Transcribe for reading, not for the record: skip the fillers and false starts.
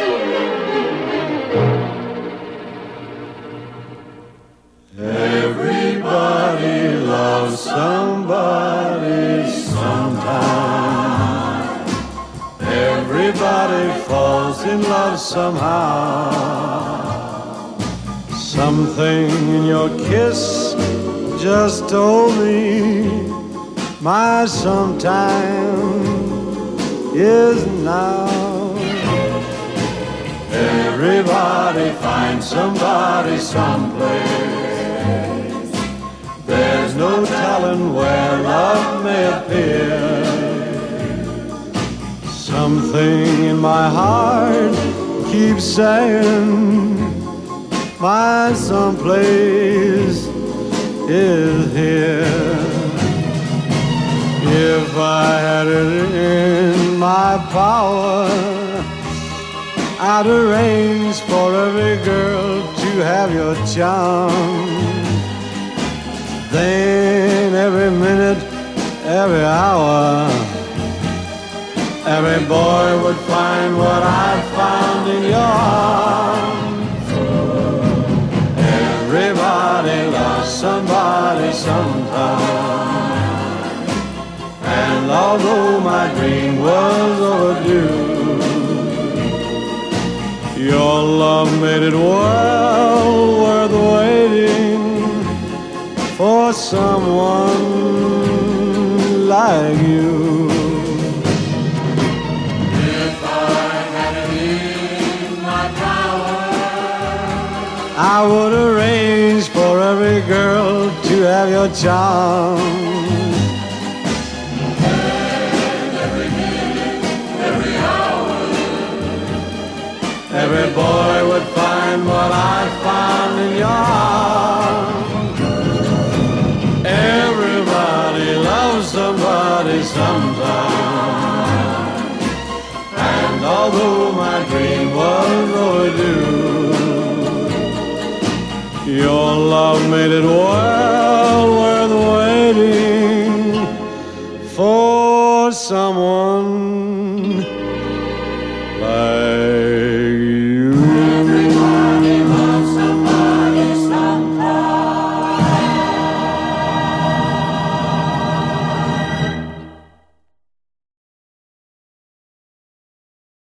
Everybody loves somebody sometime. Everybody falls in love somehow. Something in your kiss just told me my sometime is now. Everybody finds somebody someplace. There's no telling where love may appear. Something in my heart keeps saying my someplace is here. If I had it in my power, I'd arrange for every girl to have your charm. Then every minute, every hour, every boy would find what I found in your arms. Everybody loves somebody sometime. And although my dream was overdue, your love made it well worth waiting for someone like you. If I had it in my power, I would arrange for every girl to have your charm. and every minute, every hour, Every boy would find what I found in your arms. Everybody loves somebody sometime. And although my dream was overdue, your love made it well worth waiting for someone